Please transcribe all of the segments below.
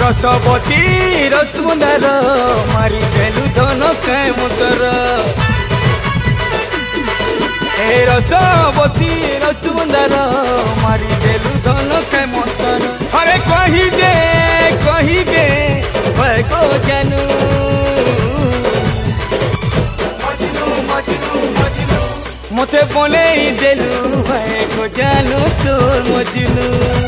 रसवती रसमुंदर मारी देलु धन काय मुतर ए रसवती रसमुंदर मारी देलु धन काय मुतर अरे कही दे भाई को जानू मजनू मजनू मजनू मते बोले देलु भाई को जानू तोर मजनू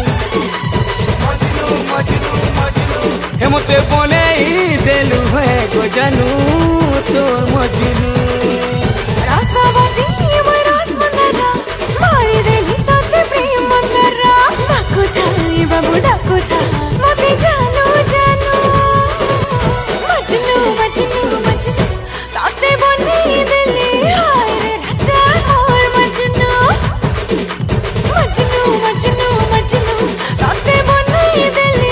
हे मते बोले देलु है को जानू तोर मजनू रसवती रसमुंदर मारी देली तोते प्रेम मंदर डाको थाई बाबू डाको था मते जानू जानू मजनू मजनू मजनू तोते बोले देली हाय रे राजा मोर मजनू मजनू मजनू मजनू तोते बोले देली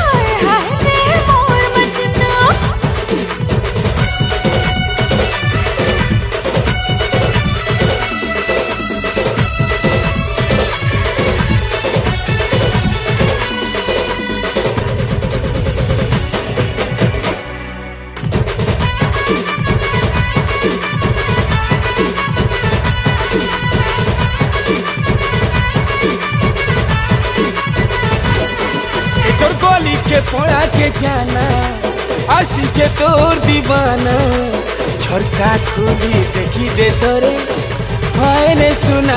गोली के पोड़ा के जाना आसी छे तोर दीवाना झरका खुली देखी दे तोरे हाय रे सुना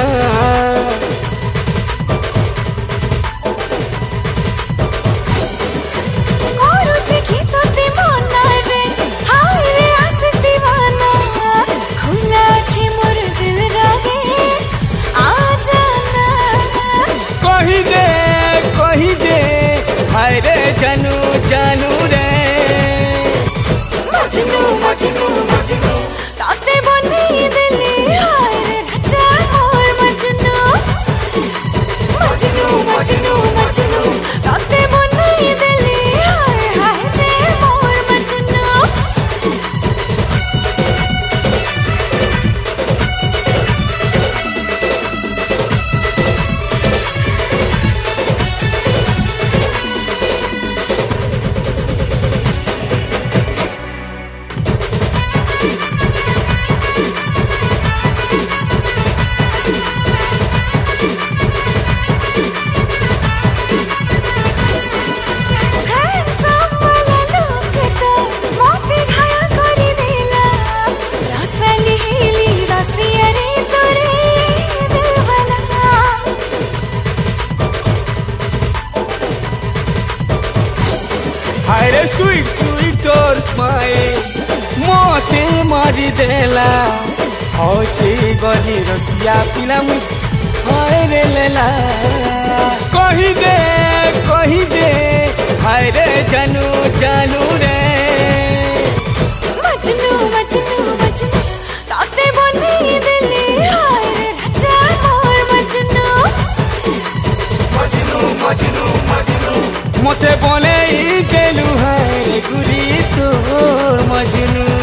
कही दे हाय रे जानू जानू रे मजनू मजनू मजनू ताते बनी दिली हाय रे राजा मोर मजनू मजनू मजनू मजनू ताते बनी दिली हाय हाय रे मोर मजनू हाय रे स्वीट स्वीट तोर स्माइल मोते मारी देला हौसी गली रसिया पिला मु हाय रे लेला कही दे हाय रे जानू जानू रे मजनू मजनू मजनू ताते बनी दिली हाय रे राजा मोर मजनू मजनू मजनू मजनू मते बोले देलु है रे गुरी तोर मजनू।